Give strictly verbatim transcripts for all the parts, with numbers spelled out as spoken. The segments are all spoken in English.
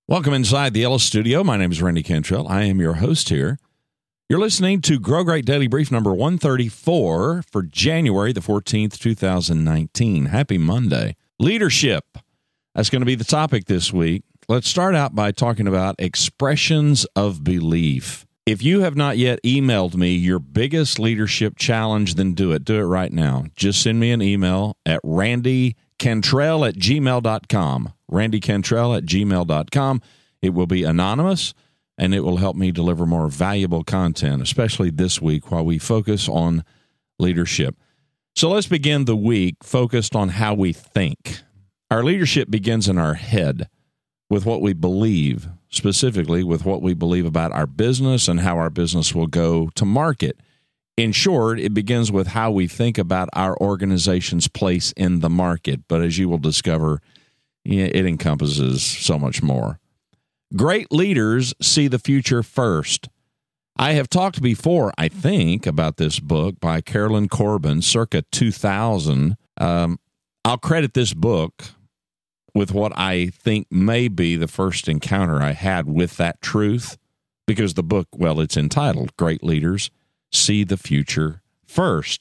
Welcome inside the Ellis Studio. My name is Randy Cantrell. I am your host here. You're listening to Grow Great Daily Brief number one thirty-four for January the fourteenth, two thousand nineteen. Happy Monday. Leadership. That's going to be the topic this week. Let's start out by talking about expressions of belief. If you have not yet emailed me your biggest leadership challenge, then do it. Do it right now. Just send me an email at randy cantrell at gmail dot com. randy cantrell at gmail dot com. It will be anonymous, and it will help me deliver more valuable content, especially this week while we focus on leadership. So let's begin the week focused on how we think. Our leadership begins in our head with what we believe, specifically with what we believe about our business and how our business will go to market. In short, it begins with how we think about our organization's place in the market. But as you will discover, it encompasses so much more. Great leaders see the future first. I have talked before, I think, about this book by Carolyn Corbin, circa two thousand. Um, I'll credit this book with what I think may be the first encounter I had with that truth, because the book, well, it's entitled Great Leaders See the Future First.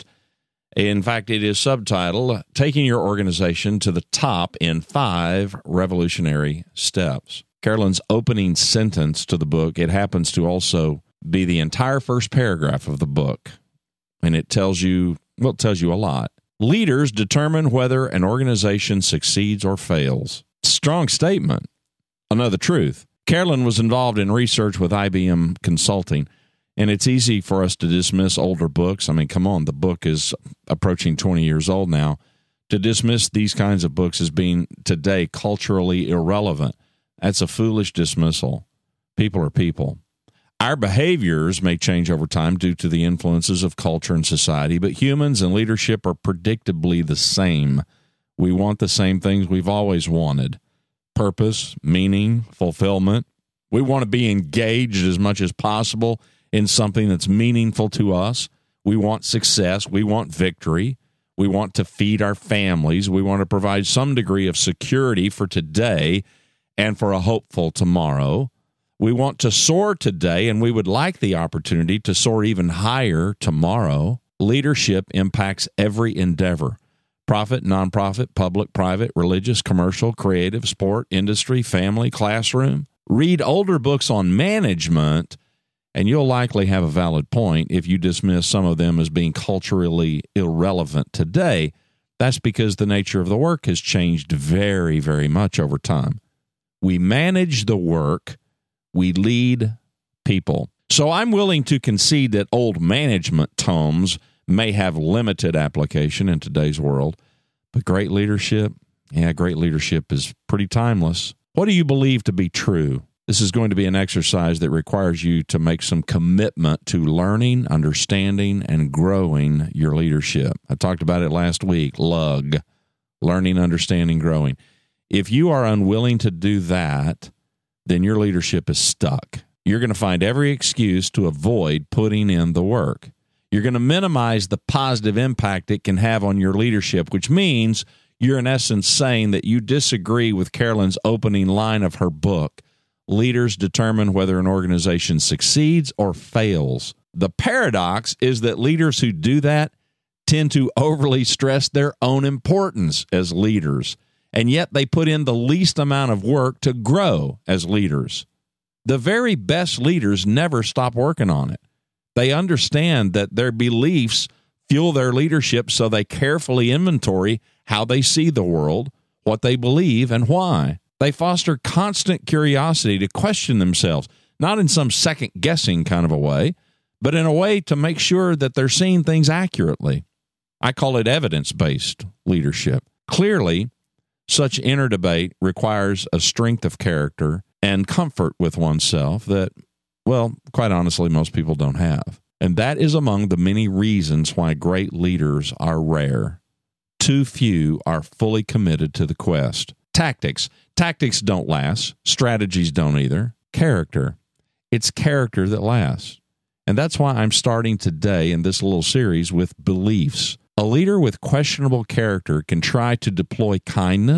In fact, it is subtitled, Taking Your Organization to the Top in Five Revolutionary Steps. Carolyn's opening sentence to the book, it happens to also be the entire first paragraph of the book. And it tells you, well, it tells you a lot. Leaders determine whether an organization succeeds or fails. Strong statement. Another truth. Carolyn was involved in research with I B M Consulting. And it's easy for us to dismiss older books. I mean, come on, the book is approaching twenty years old now. To dismiss these kinds of books as being today culturally irrelevant, that's a foolish dismissal. People are people. Our behaviors may change over time due to the influences of culture and society, but humans and leadership are predictably the same. We want the same things we've always wanted: purpose, meaning, fulfillment. We want to be engaged as much as possible in something that's meaningful to us. We want success. We want victory. We want to feed our families. We want to provide some degree of security for today and for a hopeful tomorrow. We want to soar today, and we would like the opportunity to soar even higher tomorrow. Leadership impacts every endeavor: profit, nonprofit, public, private, religious, commercial, creative, sport, industry, family, classroom. Read older books on management, and you'll likely have a valid point if you dismiss some of them as being culturally irrelevant today. That's because the nature of the work has changed very, very much over time. We manage the work, we lead people. So I'm willing to concede that old management tomes may have limited application in today's world, but great leadership, yeah, great leadership is pretty timeless. What do you believe to be true? This is going to be an exercise that requires you to make some commitment to learning, understanding, and growing your leadership. I talked about it last week, L U G, learning, understanding, growing. If you are unwilling to do that, then your leadership is stuck. You're going to find every excuse to avoid putting in the work. You're going to minimize the positive impact it can have on your leadership, which means you're in essence saying that you disagree with Carolyn's opening line of her book. Leaders determine whether an organization succeeds or fails. The paradox is that leaders who do that tend to overly stress their own importance as leaders, and yet they put in the least amount of work to grow as leaders. The very best leaders never stop working on it. They understand that their beliefs fuel their leadership, so they carefully inventory how they see the world, what they believe, and why. They foster constant curiosity to question themselves, not in some second-guessing kind of a way, but in a way to make sure that they're seeing things accurately. I call it evidence-based leadership. Clearly, such inner debate requires a strength of character and comfort with oneself that, well, quite honestly, most people don't have. And that is among the many reasons why great leaders are rare. Too few are fully committed to the quest. Tactics. Tactics don't last. Strategies don't either. Character. It's character that lasts. And that's why I'm starting today in this little series with beliefs. A leader with questionable character can try to deploy kindness,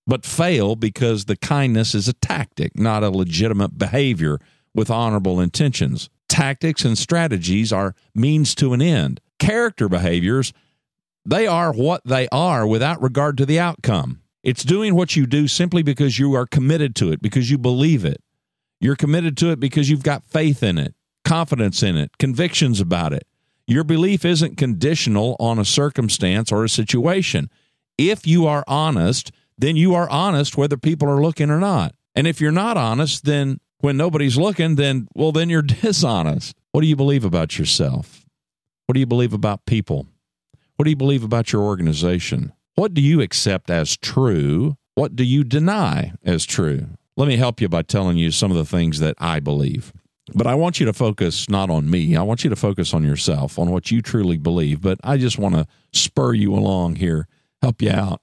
but fail because the kindness is a tactic, not a legitimate behavior with honorable intentions. Tactics and strategies are means to an end. Character behaviors, they are what they are without regard to the outcome. It's doing what you do simply because you are committed to it, because you believe it. You're committed to it because you've got faith in it, confidence in it, convictions about it. Your belief isn't conditional on a circumstance or a situation. If you are honest, then you are honest whether people are looking or not. And if you're not honest, then when nobody's looking, then, well, then you're dishonest. What do you believe about yourself? What do you believe about people? What do you believe about your organization? What do you accept as true? What do you deny as true? Let me help you by telling you some of the things that I believe. But I want you to focus not on me. I want you to focus on yourself, on what you truly believe. But I just want to spur you along here, help you out.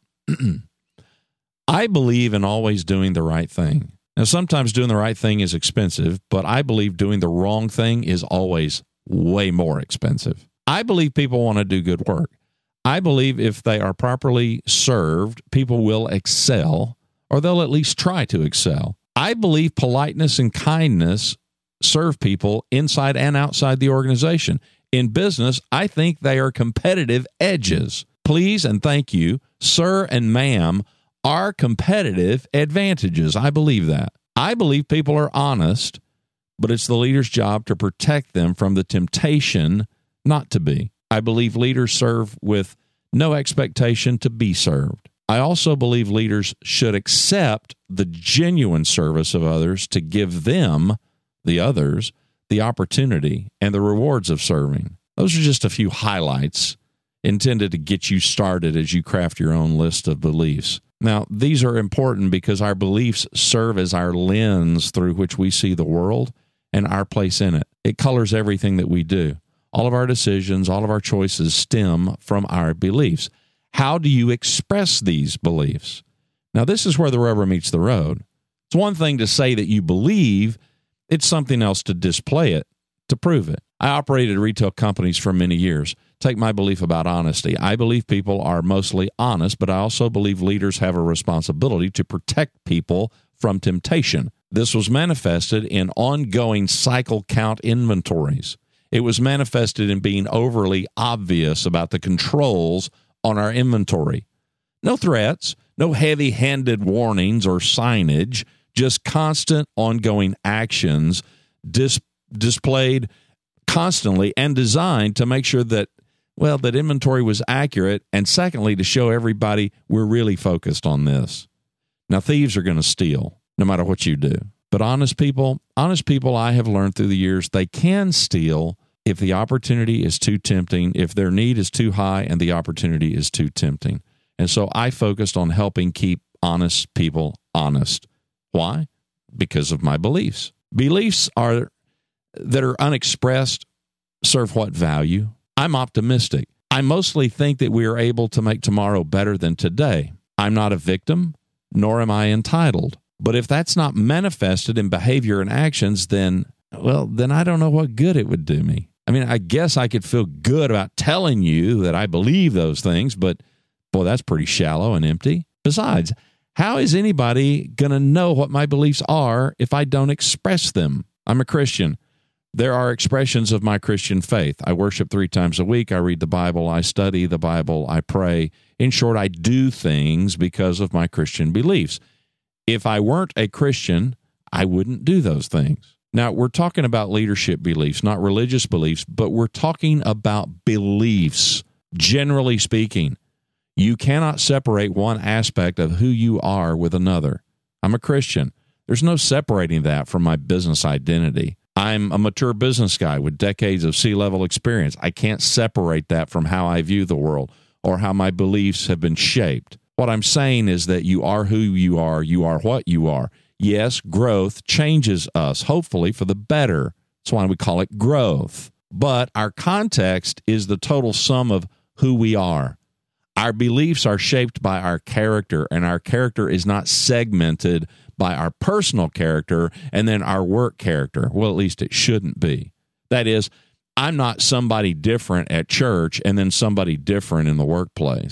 I believe in always doing the right thing. Now, sometimes doing the right thing is expensive, but I believe doing the wrong thing is always way more expensive. I believe people want to do good work. I believe if they are properly served, people will excel, or they'll at least try to excel. I believe politeness and kindness serve people inside and outside the organization. In business, I think they are competitive edges. Please and thank you, sir and ma'am, are competitive advantages. I believe that. I believe people are honest, but it's the leader's job to protect them from the temptation not to be. I believe leaders serve with no expectation to be served. I also believe leaders should accept the genuine service of others to give them, the others, the opportunity and the rewards of serving. Those are just a few highlights intended to get you started as you craft your own list of beliefs. Now, these are important because our beliefs serve as our lens through which we see the world and our place in it. It colors everything that we do. All of our decisions, all of our choices stem from our beliefs. How do you express these beliefs? Now, this is where the rubber meets the road. It's one thing to say that you believe. It's something else to display it, to prove it. I operated retail companies for many years. Take my belief about honesty. I believe people are mostly honest, but I also believe leaders have a responsibility to protect people from temptation. This was manifested in ongoing cycle count inventories. It was manifested in being overly obvious about the controls on our inventory. No threats, no heavy-handed warnings or signage, just constant ongoing actions dis- displayed constantly and designed to make sure that, well, that inventory was accurate, and secondly, to show everybody we're really focused on this. Now, thieves are going to steal no matter what you do. But honest people, honest people, I have learned through the years, they can steal if the opportunity is too tempting, if their need is too high and the opportunity is too tempting. And so I focused on helping keep honest people honest. Why? Because of my beliefs. Beliefs are that are unexpressed serve what value? I'm optimistic. I mostly think that we are able to make tomorrow better than today. I'm not a victim, nor am I entitled. But if that's not manifested in behavior and actions, then, well, then I don't know what good it would do me. I mean, I guess I could feel good about telling you that I believe those things, but boy, that's pretty shallow and empty. Besides, how is anybody going to know what my beliefs are if I don't express them? I'm a Christian. There are expressions of my Christian faith. I worship three times a week. I read the Bible. I study the Bible. I pray. In short, I do things because of my Christian beliefs. If I weren't a Christian, I wouldn't do those things. Now, we're talking about leadership beliefs, not religious beliefs, but we're talking about beliefs, generally speaking. You cannot separate one aspect of who you are with another. I'm a Christian. There's no separating that from my business identity. I'm a mature business guy with decades of C-level experience. I can't separate that from how I view the world or how my beliefs have been shaped. What I'm saying is that you are who you are. You are what you are. Yes, growth changes us, hopefully for the better. That's why we call it growth. But our context is the total sum of who we are. Our beliefs are shaped by our character, and our character is not segmented by our personal character and then our work character. Well, at least it shouldn't be. That is, I'm not somebody different at church and then somebody different in the workplace.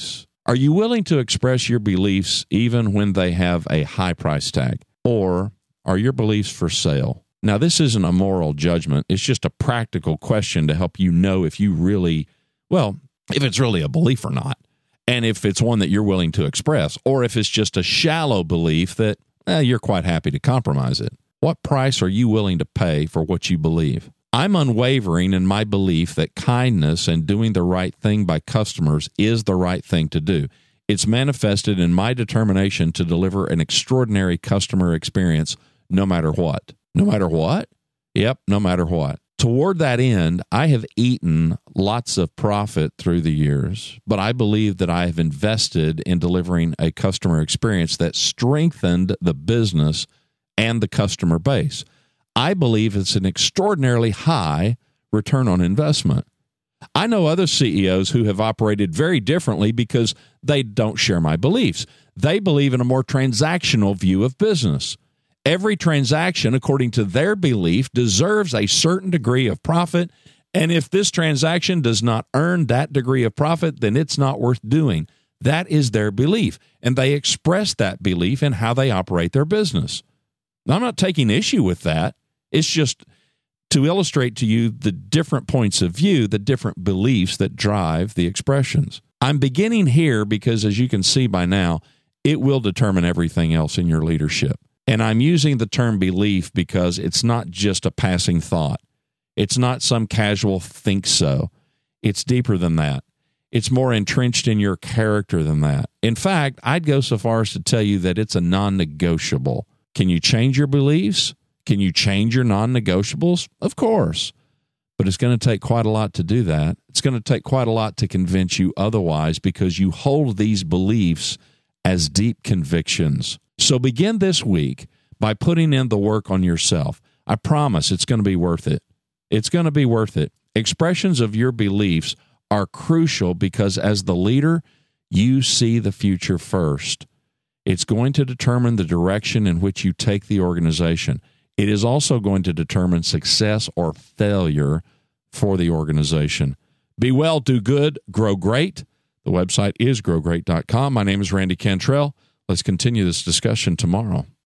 Are you willing to express your beliefs even when they have a high price tag? Or are your beliefs for sale? Now, this isn't a moral judgment. It's just a practical question to help you know if you really, well, if it's really a belief or not, and if it's one that you're willing to express, or if it's just a shallow belief that eh, you're quite happy to compromise it. What price are you willing to pay for what you believe? I'm unwavering in my belief that kindness and doing the right thing by customers is the right thing to do. It's manifested in my determination to deliver an extraordinary customer experience no matter what. No matter what? Yep, no matter what. Toward that end, I have eaten lots of profit through the years, but I believe that I have invested in delivering a customer experience that strengthened the business and the customer base. I believe it's an extraordinarily high return on investment. I know other C E Os who have operated very differently because they don't share my beliefs. They believe in a more transactional view of business. Every transaction, according to their belief, deserves a certain degree of profit, and if this transaction does not earn that degree of profit, then it's not worth doing. That is their belief, and they express that belief in how they operate their business. Now, I'm not taking issue with that. It's just to illustrate to you the different points of view, the different beliefs that drive the expressions. I'm beginning here because, as you can see by now, it will determine everything else in your leadership. And I'm using the term belief because it's not just a passing thought. It's not some casual think so. It's deeper than that. It's more entrenched in your character than that. In fact, I'd go so far as to tell you that it's a non-negotiable. Can you change your beliefs? Can you change your non-negotiables? Of course. But it's going to take quite a lot to do that. It's going to take quite a lot to convince you otherwise because you hold these beliefs as deep convictions. So begin this week by putting in the work on yourself. I promise it's going to be worth it. It's going to be worth it. Expressions of your beliefs are crucial because as the leader, you see the future first. It's going to determine the direction in which you take the organization. It is also going to determine success or failure for the organization. Be well, do good, grow great. The website is grow great dot com. My name is Randy Cantrell. Let's continue this discussion tomorrow.